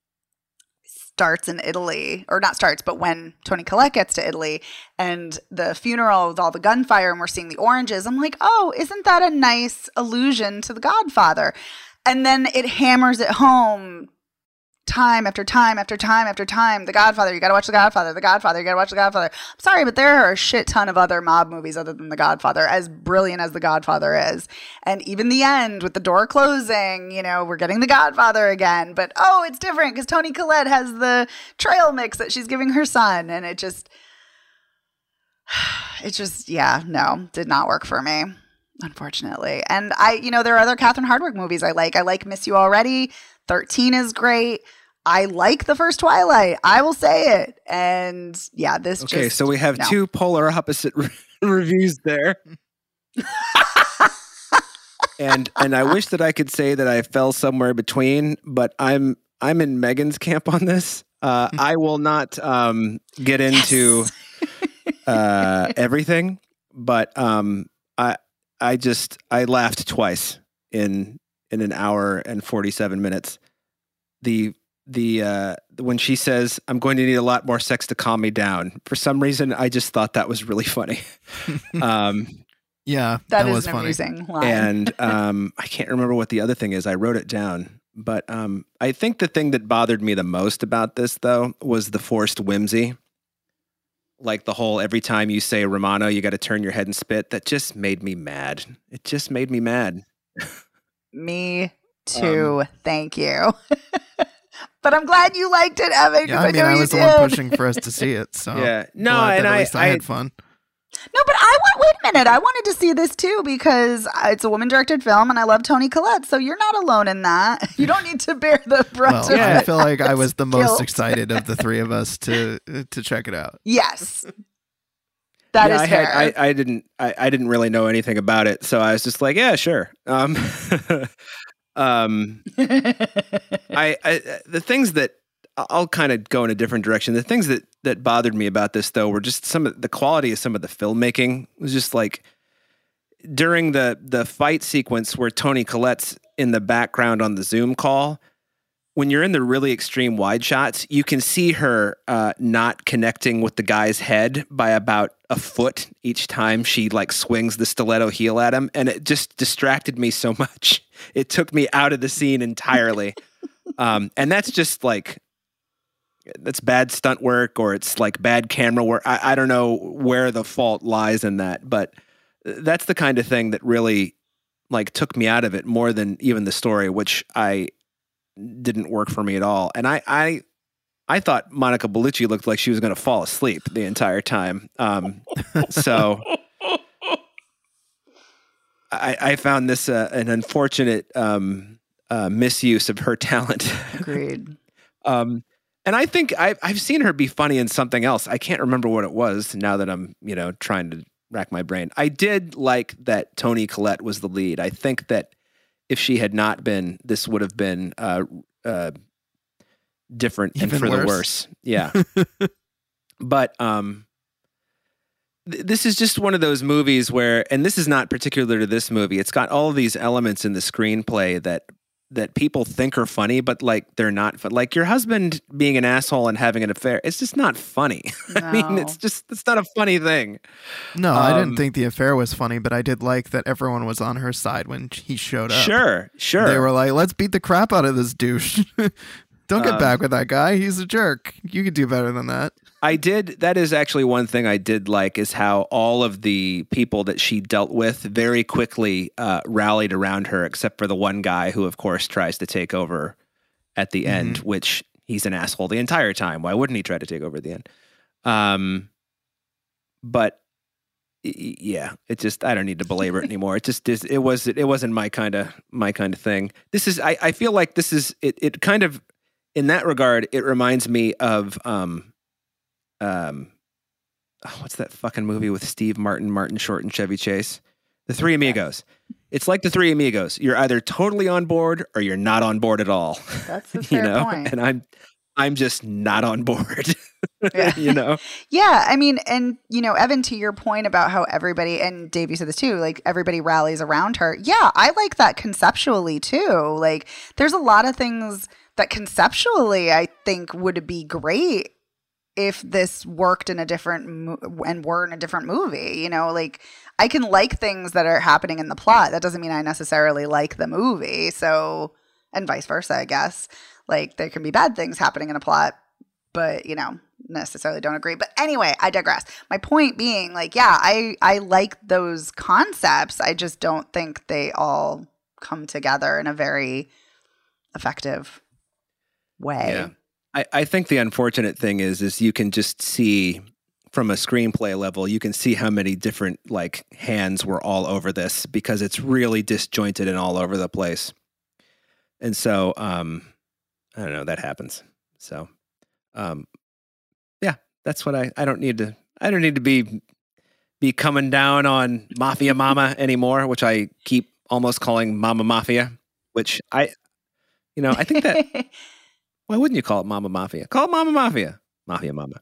Speaker 3: starts in Italy, or not starts, but when Toni Collette gets to Italy and the funeral with all the gunfire and we're seeing the oranges, I'm like, oh, isn't that a nice allusion to The Godfather? And then it hammers it home time after time after time after time. The Godfather, you got to watch The Godfather. The Godfather, you got to watch The Godfather. I'm sorry, but there are a shit ton of other mob movies other than The Godfather, as brilliant as The Godfather is. And even the end with the door closing, you know, we're getting The Godfather again. But, oh, it's different because Toni Collette has the trail mix that she's giving her son. And it just, it just, yeah, no, did not work for me. Unfortunately. And I, you know, there are other Catherine Hardwicke movies I like. I like Miss You Already. thirteen is great. I like the first Twilight. I will say it. And yeah, this
Speaker 1: okay,
Speaker 3: just...
Speaker 1: so we have
Speaker 3: no.
Speaker 1: two polar opposite re- reviews there. and and I wish that I could say that I fell somewhere between, but I'm I'm in Megan's camp on this. Uh, I will not um, get into yes. uh, everything, but um, I I just I laughed twice in in an hour and forty-seven minutes. The the uh, when she says, "I'm going to need a lot more sex to calm me down." For some reason, I just thought that was really funny. um,
Speaker 2: yeah,
Speaker 3: that,
Speaker 2: that
Speaker 3: is
Speaker 2: was
Speaker 3: an
Speaker 2: funny.
Speaker 3: amusing line.
Speaker 1: And um, I can't remember what the other thing is. I wrote it down, but um, I think the thing that bothered me the most about this, though, was the forced whimsy. Like the whole, every time you say Romano, you got to turn your head and spit. That just made me mad. It just made me mad.
Speaker 3: Me Two. Um, Thank you. But I'm glad you liked it, Evan.
Speaker 2: Yeah, I mean,
Speaker 3: I,
Speaker 2: I was
Speaker 3: the
Speaker 2: did. one pushing for us to see it. So
Speaker 1: yeah, no, and
Speaker 2: at
Speaker 1: I,
Speaker 2: least I, I had
Speaker 1: I,
Speaker 2: fun.
Speaker 3: No, but I want. Wait a minute. I wanted to see this too because it's a woman-directed film, and I love Toni Collette. So you're not alone in that. You don't need to bear the brunt
Speaker 2: well,
Speaker 3: of
Speaker 2: yeah,
Speaker 3: it.
Speaker 2: I feel like I was the most
Speaker 3: guilt.
Speaker 2: excited of the three of us to to check it out.
Speaker 3: Yes, that
Speaker 1: yeah,
Speaker 3: is
Speaker 1: I
Speaker 3: fair.
Speaker 1: Had, I, I didn't. I, I didn't really know anything about it, so I was just like, yeah, sure. Um, um, I, I the things that. I'll kind of go in a different direction. The things that, that bothered me about this, though, were just some of the quality of some of the filmmaking. It was just like during the the fight sequence where Toni Collette's in the background on the Zoom call. When you're in the really extreme wide shots, you can see her uh, not connecting with the guy's head by about a foot each time she like swings the stiletto heel at him, and it just distracted me so much. It took me out of the scene entirely, um, and that's just like. That's bad stunt work or it's like bad camera work. I, I don't know where the fault lies in that, but that's the kind of thing that really like took me out of it more than even the story, which I didn't work for me at all. And I, I, I thought Monica Bellucci looked like she was going to fall asleep the entire time. Um, so I, I found this uh, an unfortunate um, uh, misuse of her talent.
Speaker 3: Agreed.
Speaker 1: um, And I think I've, I've seen her be funny in something else. I can't remember what it was now that I'm, you know, trying to rack my brain. I did like that Toni Collette was the lead. I think that if she had not been, this would have been uh, uh, different
Speaker 2: Even
Speaker 1: and for
Speaker 2: worse.
Speaker 1: the worse. Yeah. But um, th- this is just one of those movies where, and this is not particular to this movie, it's got all of these elements in the screenplay that that people think are funny, but like they're not fun. Like your husband being an asshole and having an affair, it's just not funny.
Speaker 3: No.
Speaker 1: I mean, it's just, it's not a funny thing.
Speaker 2: No, I
Speaker 1: Um,
Speaker 2: didn't think the affair was funny, but I did like that everyone was on her side when he showed up.
Speaker 1: Sure, sure.
Speaker 2: They were like, let's beat the crap out of this douche. Don't get
Speaker 1: Um,
Speaker 2: back with that guy. He's a jerk. You could do better than that.
Speaker 1: I did. That is actually one thing I did like is how all of the people that she dealt with very quickly uh, rallied around her, except for the one guy who, of course, tries to take over at the
Speaker 2: Mm-hmm.
Speaker 1: end, which he's an asshole the entire time. Why wouldn't he try to take over at the end? Um, but y- y- yeah, it just, I don't need to belabor it anymore. It just is, it was, it wasn't my kind of, my kind of thing. This is, I, I feel like this is, it, it kind of, in that regard, it reminds me of, um, um, oh, what's that fucking movie with Steve Martin, Martin Short, and Chevy Chase? The Three Amigos. It's like the Three Amigos. You're either totally on board or you're not on board at all.
Speaker 3: That's a fair
Speaker 1: you know,
Speaker 3: point.
Speaker 1: and I'm, I'm just not on board.
Speaker 3: Yeah.
Speaker 1: you know,
Speaker 3: Yeah, I mean, and you know, Evan, to your point about how everybody, and Dave, you said this too, like everybody rallies around her. Yeah, I like that conceptually too. Like, there's a lot of things that conceptually I think would be great if this worked in a different mo- and were in a different movie. You know, like I can like things that are happening in the plot. That doesn't mean I necessarily like the movie. So, and vice versa, I guess. Like there can be bad things happening in a plot, but you know, necessarily don't agree. But anyway, I digress. My point being, like, yeah, I I like those concepts. I just don't think they all come together in a very effective way.
Speaker 1: Yeah. I, I think the unfortunate thing is, is you can just see from a screenplay level, you can see how many different like hands were all over this because it's really disjointed and all over the place. And so, um, I don't know, that happens. So, um, yeah, that's what I, I don't need to, I don't need to be, be coming down on Mafia Mama anymore, which I keep almost calling Mama Mafia, which I, you know, I think that, why wouldn't you call it Mama Mafia? Call it Mama Mafia. Mafia Mama.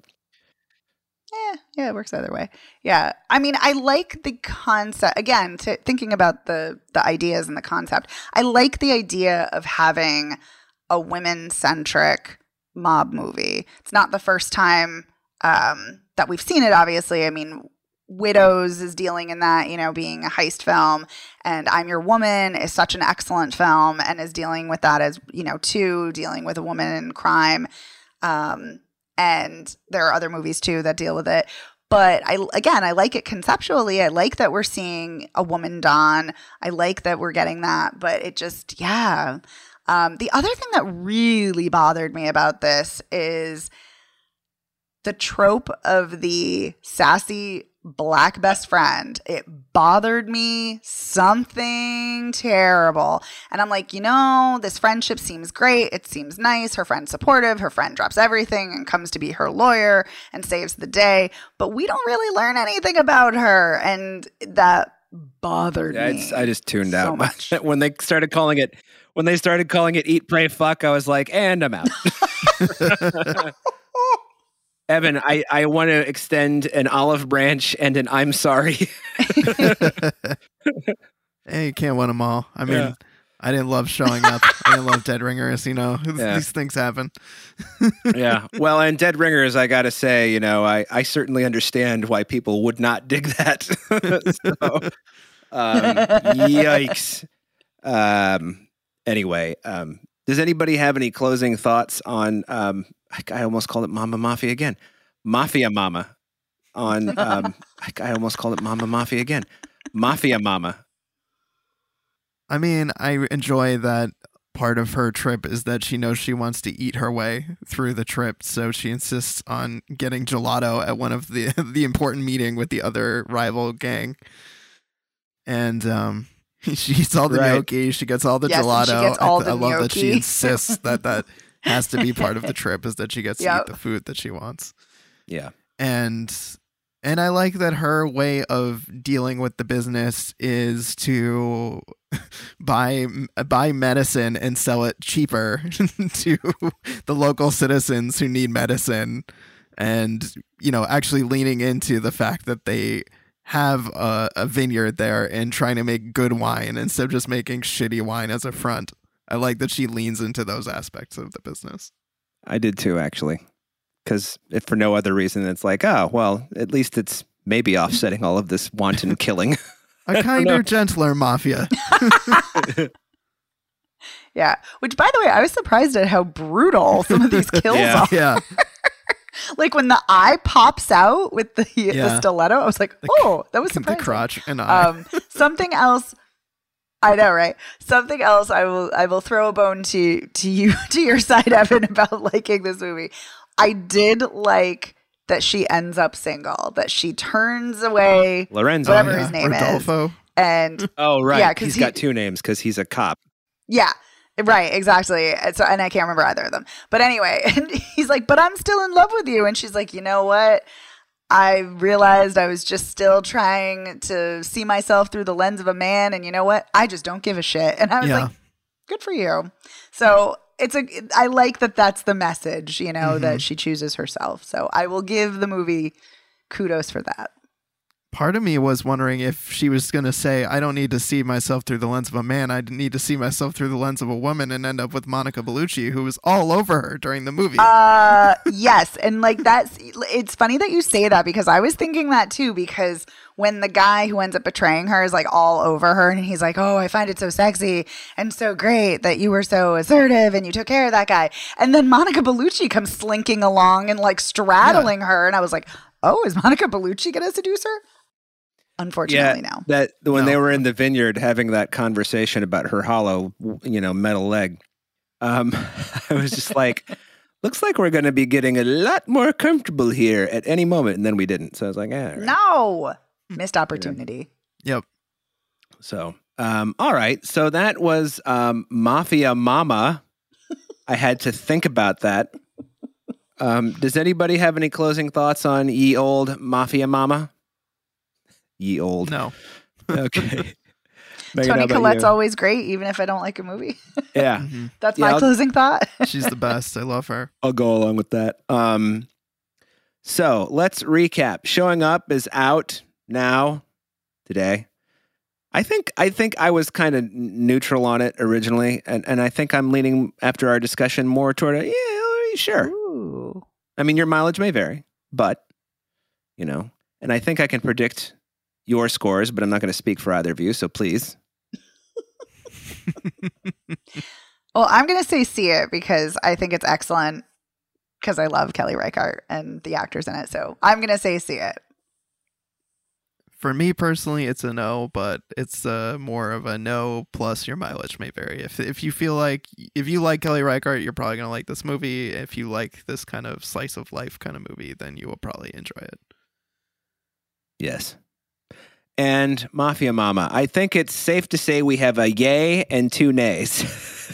Speaker 3: Yeah, yeah, it works either way. Yeah, I mean, I like the concept. Again, to, thinking about the the ideas and the concept, I like the idea of having a women-centric mob movie. It's not the first time um, that we've seen it, obviously. I mean, Widows is dealing in that, you know, being a heist film, and I'm Your Woman is such an excellent film and is dealing with that as, you know, too, dealing with a woman in crime. Um, and there are other movies too that deal with it. But I again, I like it conceptually. I like that we're seeing a woman Dawn. I like that we're getting that. But it just, yeah. Um, the other thing that really bothered me about this is the trope of the sassy black best friend. It bothered me something terrible. And I'm like, you know, this friendship seems great. It seems nice. Her friend's supportive. Her friend drops everything and comes to be her lawyer and saves the day. But we don't really learn anything about her. And that bothered
Speaker 1: Yeah, I
Speaker 3: me.
Speaker 1: just, I just tuned
Speaker 3: so
Speaker 1: out
Speaker 3: much.
Speaker 1: when they started calling it. When they started calling it "Eat, Pray, Fuck," I was like, "And I'm out." Evan, I, I want to extend an olive branch and an "I'm sorry."
Speaker 2: Hey, you can't win them all. I mean,
Speaker 1: Yeah.
Speaker 2: I didn't love showing up. I didn't love Dead Ringers. You know,
Speaker 1: Yeah.
Speaker 2: these things happen.
Speaker 1: Yeah. Well, and Dead Ringers, I got to say, you know, I, I certainly understand why people would not dig that. So, um, yikes. Um, anyway, um, does anybody have any closing thoughts on, um, I, I almost called it Mama Mafia again, Mafia Mama on, um, I, I almost called it Mama Mafia again, Mafia Mama.
Speaker 2: I mean, I enjoy that part of her trip is that she knows she wants to eat her way through the trip, so she insists on getting gelato at one of the the important meeting with the other rival gang. And um, she eats all the
Speaker 1: Right.
Speaker 2: gnocchi. She gets all the
Speaker 3: Yes, and
Speaker 2: gelato.
Speaker 3: she gets all
Speaker 2: I,
Speaker 3: the
Speaker 2: I love that she
Speaker 3: gnocchi.
Speaker 2: insists that that has to be part of the trip, is that she gets to
Speaker 3: Yep.
Speaker 2: eat the food that she wants.
Speaker 1: Yeah.
Speaker 2: And and I like that her way of dealing with the business is to buy buy medicine and sell it cheaper to the local citizens who need medicine, and you know, actually leaning into the fact that they have a, a vineyard there and trying to make good wine instead of just making shitty wine as a front. I like that she leans into those aspects of the business.
Speaker 1: I did too, actually. Because if for no other reason, it's like, oh, well, at least it's maybe offsetting all of this wanton killing.
Speaker 2: A kinder, gentler mafia.
Speaker 3: Yeah. Which, by the way, I was surprised at how brutal some of these kills
Speaker 1: Yeah.
Speaker 3: are.
Speaker 2: Yeah.
Speaker 3: Like when the eye pops out with the, the
Speaker 2: Yeah.
Speaker 3: stiletto, I was like,
Speaker 2: The-
Speaker 3: oh, that was
Speaker 2: The
Speaker 3: surprising.
Speaker 2: crotch and eye.
Speaker 3: Um, something else. I know, right? Something else. I will. I will throw a bone to to you to your side, Evan, about liking this movie. I did like that she ends up single. That she turns away,
Speaker 1: Lorenzo.
Speaker 3: whatever
Speaker 2: yeah.
Speaker 3: his name
Speaker 2: Rodolfo.
Speaker 3: is, and
Speaker 1: Oh, right.
Speaker 3: Yeah, 'cause
Speaker 1: he's
Speaker 3: he-
Speaker 1: got two names because he's a cop.
Speaker 3: yeah, right, exactly. And so, and I can't remember either of them. But anyway, and he's like, "But I'm still in love with you," and she's like, "You know what? I realized I was just still trying to see myself through the lens of a man, and you know what? I just don't give a shit." And I was
Speaker 2: Yeah.
Speaker 3: like, "Good for you." So it's a. I like that. That's the message, you know,
Speaker 2: Mhm.
Speaker 3: that she chooses herself. So I will give the movie kudos for that.
Speaker 2: Part of me was wondering if she was going to say, I don't need to see myself through the lens of a man. I need to see myself through the lens of a woman, and end up with Monica Bellucci, who was all over her during the movie.
Speaker 3: Uh, yes, and like that's. It's funny that you say that because I was thinking that too. Because when the guy who ends up betraying her is like all over her, and he's like, "Oh, I find it so sexy and so great that you were so assertive and you took care of that guy," and then Monica Bellucci comes slinking along and like straddling her, and I was like, "Oh, is Monica Bellucci gonna seduce her?" Unfortunately,
Speaker 1: Yeah,
Speaker 3: no.
Speaker 1: that when
Speaker 2: No.
Speaker 1: they were in the vineyard having that conversation about her hollow, you know, metal leg, um, I was just like, looks like we're going to be getting a lot more comfortable here at any moment. And then we didn't. So I was like, eh.
Speaker 3: No, missed opportunity.
Speaker 2: Yep.
Speaker 1: So, um, all right. So that was um, Mafia Mama. I had to think about that. Um, does anybody have any closing thoughts on ye old Mafia Mama? Ye old.
Speaker 2: No.
Speaker 1: Okay. Megan, how
Speaker 3: Toni
Speaker 1: about
Speaker 3: Collette's
Speaker 1: you?
Speaker 3: always great, even if I don't like a movie.
Speaker 1: Yeah.
Speaker 2: Mhm.
Speaker 3: That's
Speaker 1: Yeah,
Speaker 3: my
Speaker 1: I'll-
Speaker 3: closing thought.
Speaker 2: She's the best. I love her.
Speaker 1: I'll go along with that. Um, so let's recap. Showing Up is out now today. I think I think I was kind of neutral on it originally, and, and I think I'm leaning after our discussion more toward a, yeah, sure.
Speaker 3: Ooh.
Speaker 1: I mean, your mileage may vary, but you know, and I think I can predict your scores, but I'm not going to speak for either of you. So please.
Speaker 3: Well, I'm going to say see it because I think it's excellent because I love Kelly Reichardt and the actors in it. So I'm going to say see it.
Speaker 2: For me personally, it's a no, but it's uh, more of a no plus your mileage may vary. If if you feel like, if you like Kelly Reichardt, you're probably going to like this movie. If you like this kind of slice of life kind of movie, then you will probably enjoy it.
Speaker 1: Yes. And Mafia Mama, I think it's safe to say we have a yay and two nays.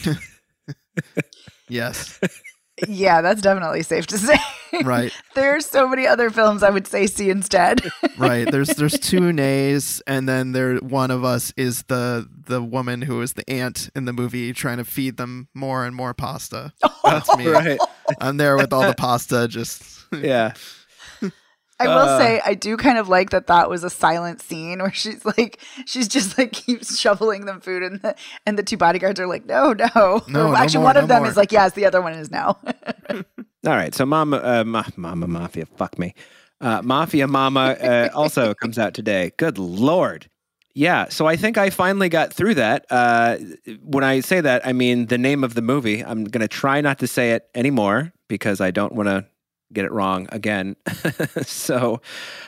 Speaker 2: Yes.
Speaker 3: Yeah, that's definitely safe to say.
Speaker 2: Right.
Speaker 3: There's so many other films I would say see instead.
Speaker 2: Right. There's there's two nays, and then there one of us is the the woman who is the aunt in the movie trying to feed them more and more pasta. That's me.
Speaker 1: Right.
Speaker 2: I'm there with all the pasta, just
Speaker 1: Yeah.
Speaker 3: I will
Speaker 1: Uh.
Speaker 3: say I do kind of like that that was a silent scene where she's like she's just like keeps shoveling them food and the and the two bodyguards are like no no,
Speaker 2: No,
Speaker 3: Or
Speaker 2: no
Speaker 3: actually
Speaker 2: more,
Speaker 3: one of
Speaker 2: no
Speaker 3: them
Speaker 2: more.
Speaker 3: is like yes, the other one is no.
Speaker 1: All right. So Mama, uh, Ma- Mama Mafia, fuck me. Uh, Mafia Mama uh, also comes out today. Good Lord. Yeah. So I think I finally got through that. Uh, when I say that, I mean the name of the movie. I'm going to try not to say it anymore because I don't want to get it wrong again. So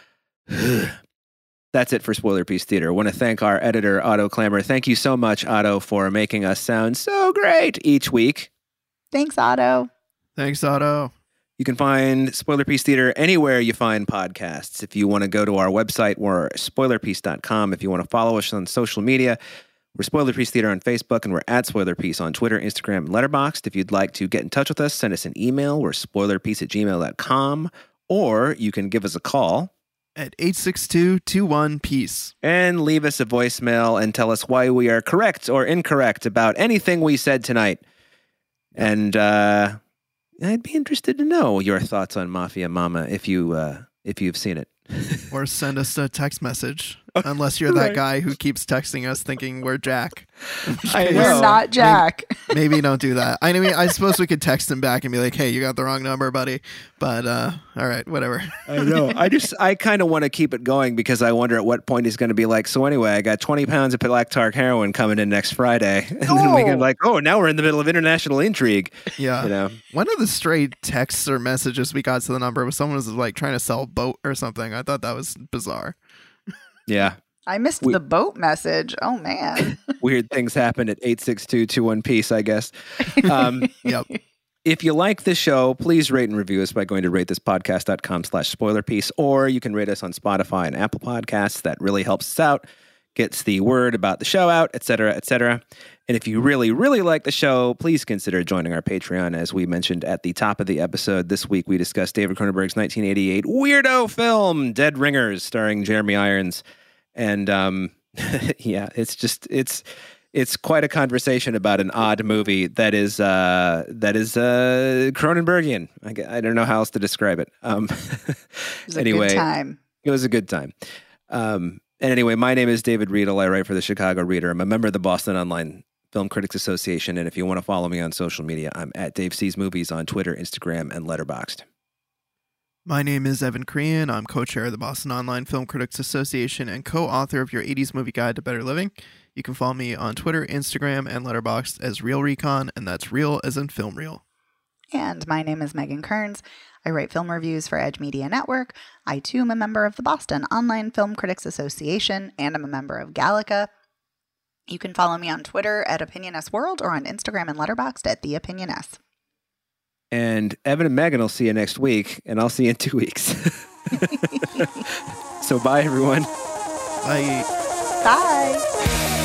Speaker 1: that's it for Spoiler Piece Theater. I want to thank our editor, Otto Klammer. Thank you so much, Otto, for making us sound so great each week.
Speaker 3: Thanks, Otto.
Speaker 2: thanks, Otto.
Speaker 1: You can find Spoiler Piece Theater anywhere you find podcasts. If you want to go to our website, we're spoiler piece dot com. If you want to follow us on social media, we're Spoiler Piece Theater on Facebook, and we're at Spoiler Piece on Twitter, Instagram, and Letterboxd. If you'd like to get in touch with us, send us an email. We're spoilerpiece at gmail dot com, or you can give us a call
Speaker 2: At eight six two, two one, peace.
Speaker 1: and leave us a voicemail and tell us why we are correct or incorrect about anything we said tonight. And uh, I'd be interested to know your thoughts on Mafia Mama if you uh, if you've seen it.
Speaker 2: Or send us a text message, unless you're that
Speaker 1: Right.
Speaker 2: guy who keeps texting us thinking we're Jack.
Speaker 1: I
Speaker 3: You're
Speaker 1: know.
Speaker 3: not Jack.
Speaker 2: Maybe don't do that. I mean, I suppose we could text him back and be like, hey, you got the wrong number, buddy. But, uh, all right, whatever.
Speaker 1: I know. I just, I kind of want to keep it going because I wonder at what point he's going to be like, so anyway, I got twenty pounds of black tar heroin coming in next Friday. And then we
Speaker 3: Oh.
Speaker 1: can like, oh, now we're in the middle of international intrigue.
Speaker 2: Yeah.
Speaker 1: You know?
Speaker 2: One of the stray texts or messages we got to the number was someone was like trying to sell a boat or something. I thought that was bizarre.
Speaker 1: Yeah.
Speaker 3: I missed
Speaker 1: We-
Speaker 3: the boat message. Oh man.
Speaker 1: Weird things happen at eight six two, two one, peace, I guess. Um,
Speaker 2: Yep.
Speaker 1: If you like the show, please rate and review us by going to ratethispodcast.com slash spoiler piece, or you can rate us on Spotify and Apple Podcasts. That really helps us out, gets the word about the show out, et cetera, et cetera. And if you really, really like the show, please consider joining our Patreon. As we mentioned at the top of the episode, this week we discussed David Cronenberg's nineteen eighty-eight weirdo film, Dead Ringers, starring Jeremy Irons. And um, yeah, it's just, it's... It's quite a conversation about an odd movie that is uh, that is uh, Cronenbergian. I, g- I don't know how else to describe it. Um,
Speaker 3: It was a
Speaker 1: anyway,
Speaker 3: good time.
Speaker 1: it was a good time. Um, and anyway, my name is David Riedel. I write for the Chicago Reader. I'm a member of the Boston Online Film Critics Association. And if you want to follow me on social media, I'm at Dave Sees Movies on Twitter, Instagram, and Letterboxd.
Speaker 2: My name is Evan Crean. I'm co-chair of the Boston Online Film Critics Association and co-author of your eighties Movie Guide to Better Living. You can follow me on Twitter, Instagram, and Letterboxd as Real Recon, and that's real as in film reel.
Speaker 3: And my name is Megan Kearns. I write film reviews for Edge Media Network. I too am a member of the Boston Online Film Critics Association, and I'm a member of Gallica. You can follow me on Twitter at OpinionSWorld or on Instagram and Letterboxd at The Opinion S.
Speaker 1: And Evan and Megan will see you next week, and I'll see you in two weeks. So bye, everyone.
Speaker 2: Bye.
Speaker 3: Bye.